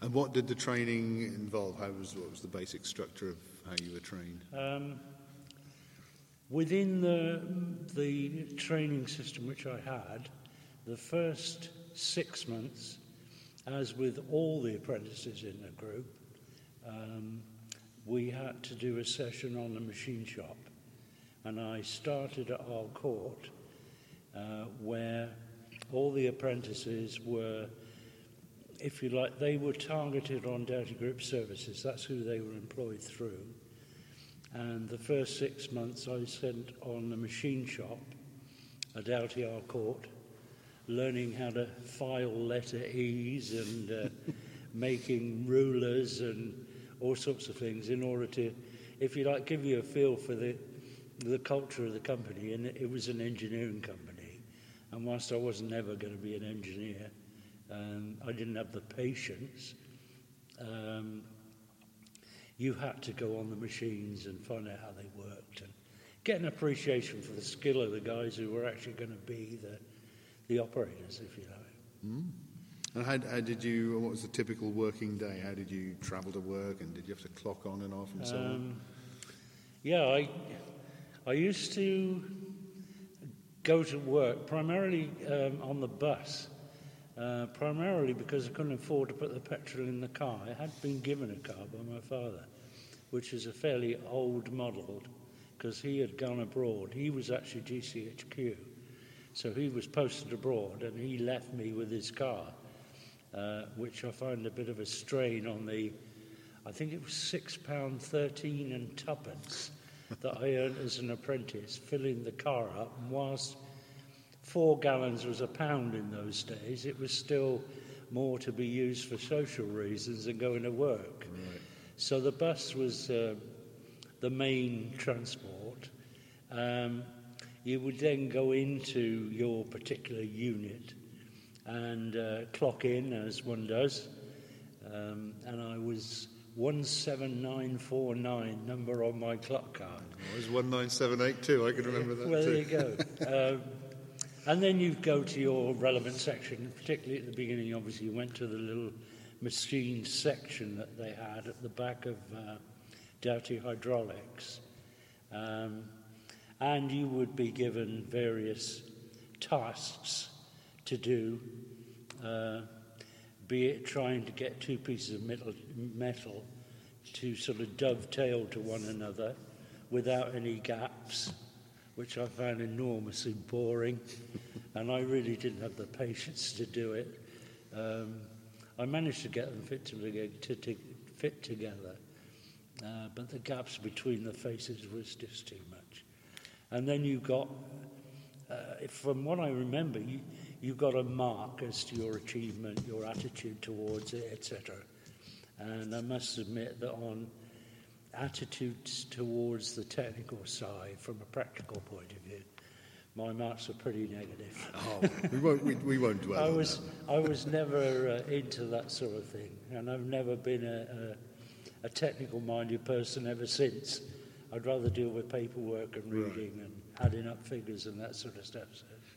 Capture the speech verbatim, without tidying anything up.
And what did the training involve? How was what was the basic structure of how you were trained? Um, within the the training system which I had, the first six months, as with all the apprentices in the group, um, we had to do a session on the machine shop. And I started at our court, uh, where all the apprentices were, if you like, they were targeted on Doughty Group Services. That's who they were employed through. And the first six months I spent on the machine shop at Doughty Our Court, learning how to file letter E's and uh, making rulers and all sorts of things in order to, if you like, give you a feel for the the culture of the company. And it was an engineering company. And whilst I wasn't ever going to be an engineer, um, I didn't have the patience. Um, you had to go on the machines and find out how they worked and get an appreciation for the skill of the guys who were actually going to be the the operators, if you like. Mm. And how, how did you, what was the typical working day? How did you travel to work, and did you have to clock on and off and so on? Um, yeah, I I used to go to work primarily um, on the bus, uh, primarily because I couldn't afford to put the petrol in the car. I had been given a car by my father, which is a fairly old model, because he had gone abroad. He was actually G C H Q, so he was posted abroad, and he left me with his car, uh, which I find a bit of a strain on the, I think it was six pounds thirteen and twopence that I earned as an apprentice, filling the car up. And whilst four gallons was a pound in those days, it was still more to be used for social reasons than going to work. Right. So the bus was uh, the main transport. Um, you would then go into your particular unit and uh, clock in, as one does. Um, and I was one seven nine four nine, number on my clock card. It was one nine seven eight two, I can remember that well, too. Well, there you go. um, and then you go to your relevant section, particularly at the beginning. Obviously, you went to the little machine section that they had at the back of uh, Doughty Hydraulics. Um, and you would be given various tasks to do, uh, be it trying to get two pieces of metal, metal to sort of dovetail to one another without any gaps, which I found enormously boring, and I really didn't have the patience to do it. Um, I managed to get them fit, to, to, to fit together, uh, but the gaps between the faces was just too much. And then you got, uh, from what I remember, you, you got a mark as to your achievement, your attitude towards it, et cetera. And I must admit that on attitudes towards the technical side, from a practical point of view, my marks were pretty negative. Oh, we won't, we, we won't dwell I on was, that. I was never uh, into that sort of thing, and I've never been a, a, a technical-minded person ever since. I'd rather deal with paperwork and reading right. and adding up figures and that sort of stuff. So.